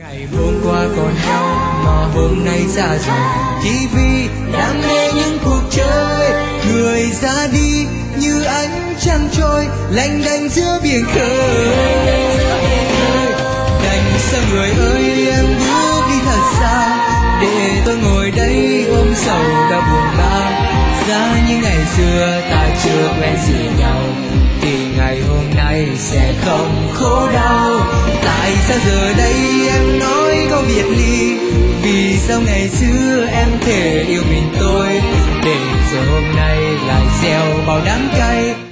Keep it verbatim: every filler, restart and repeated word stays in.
Ngày hôm qua còn nhau mà hôm nay xa rồi, chỉ vì đam mê những cuộc chơi. Người ra đi như ánh trăng trôi lênh đênh giữa biển khơi. Đành sao người ơi em bước đi thật xa, để tôi ngồi đây ôm sầu đau buồn bã. Ra như ngày xưa ta chưa quen gì nhau, thì ngày hôm nay sẽ không khổ đau. Tại sao giờ đây em nói câu biệt ly? Vì sao ngày xưa em thể yêu mình tôi, để giờ hôm nay lại gieo bao đắng cay.